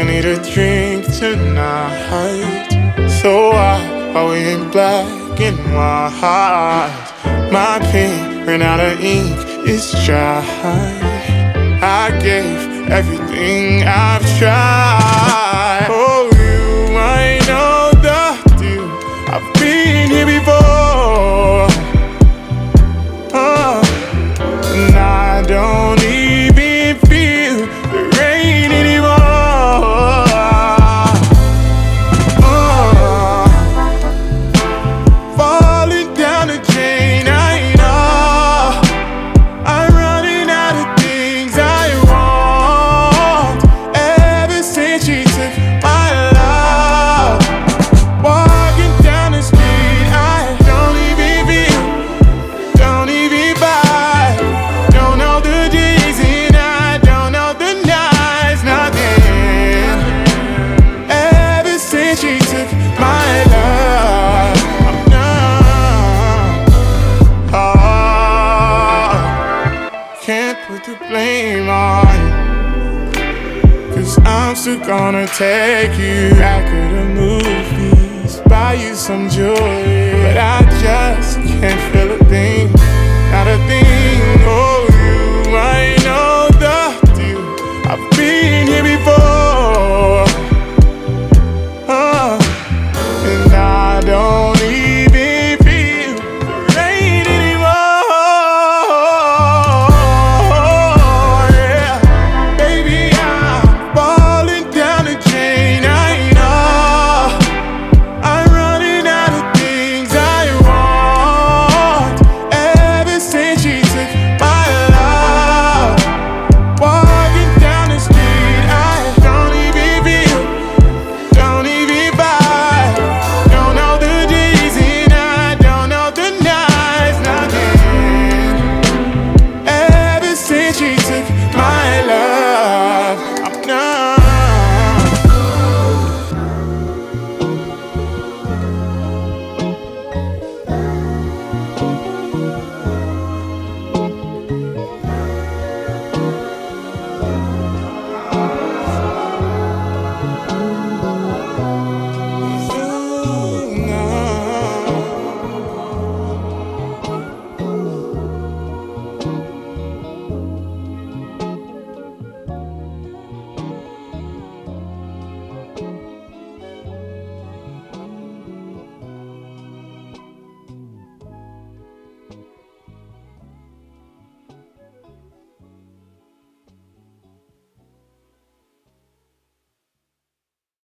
I need a drink tonight. So why are we in black and white? My pen ran out of ink, it's dry. I gave everything I've tried. Oh, you, I know the deal. I've been here before. And I don't even feel the rain anymore. Falling down the drain, I know. I'm running out of things I want. Ever since she took my love. Walking down the street, I don't even feel, don't even vibe. Don't know the days and I don't know the nights, nothing. Ever since she took my love, I'm numb. Oh, can't put the blame on you, 'cause I'm still gonna take you back to the movies, buy you some jewelry, but I just can't feel a thing, not a thing. Oh,